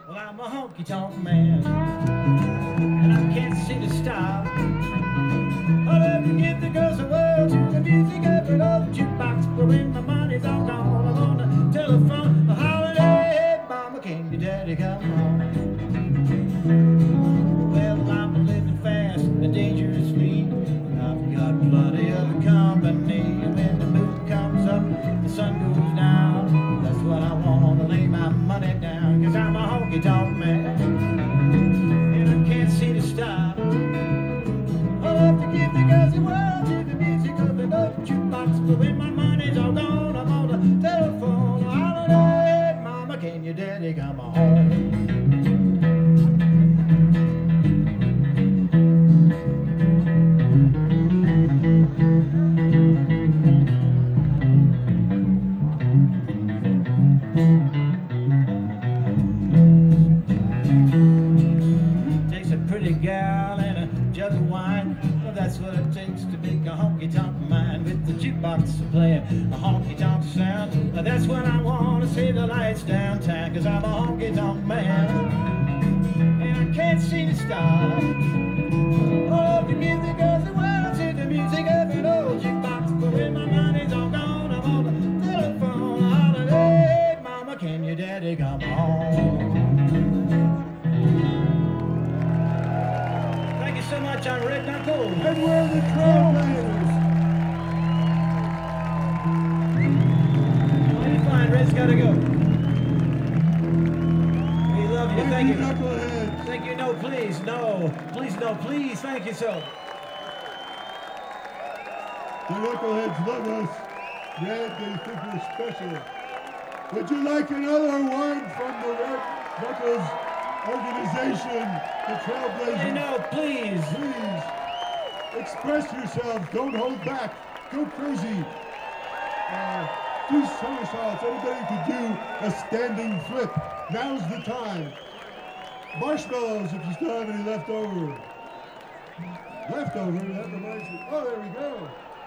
Well, I'm a honky-tonk man, and I can't seem to stop. I love to give the girls a whirl to the music of an old jukebox, but when my money's all gone, I'm on the telephone, a holiday. Mama, can your daddy come home? Well, I'm living fast and dangerously. I've got plenty of company. When the moon comes up, the sun goes down. That's when I want to lay my money down, 'cause I'm a honky-tonk man, and I can't seem to stop. I love to give the girls a whirl to the music of an old jukebox, but when my money's all gone, I'm on the telephone, a holiday. Mama, can your daddy come home? Takes a pretty gal and a jug of wine. Well, that's what it takes to make a honky-tonk mind. With the jukebox playing a honky-tonk sound, that's when I want to see the lights downtown, 'cause I'm a honky-tonk man, and I can't seem to stop. Oh, to give the girls a whirl to the music of an old jukebox, but when my money's all gone, I'm on the telephone, a holiday. Mama, can your daddy come home? Thank you so much. I'm Red Knuckles. And we're the Trailblazers. What do you find? Red's got to go. We love you. Thank you. Knuckleheads. Thank you. No, please. No. Please, no. Please. Thank you so. The Knuckleheads love us. Red, they think we're special. Would you like another word from the Red Knuckles organization, the Trailblazers? Hey, no, please. Please, express yourselves. Don't hold back. Go crazy. Do somersaults. Anybody could do a standing flip. Now's the time. Marshmallows, if you still have any left over. Leftover, that reminds me. Oh, there we go.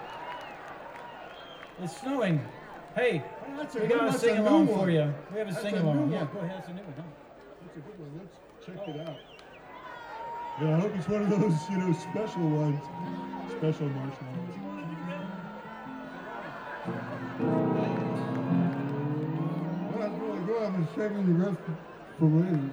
It's snowing. Hey, Oh, that's we got a that's sing new along one. for you. We have a That's sing a along. new Yeah, one. go ahead. It's a new one. Huh? That's a good one. Let's check it out. Yeah, I hope it's one of those, special ones. Special marshmallows. Well, that's really good. I'm just saving the rest for later.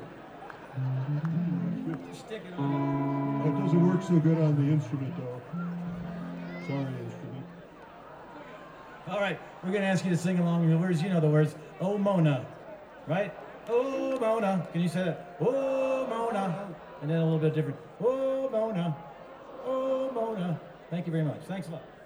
Stick it on. It doesn't work so good on the instrument, though. Sorry, instrument. All right, we're going to ask you to sing along with the words. You know the words. Oh, Mona. Right? Oh, Mona. Can you say that? Oh, Mona. And then a little bit different. Oh, Mona. Oh, Mona. Thank you very much. Thanks a lot.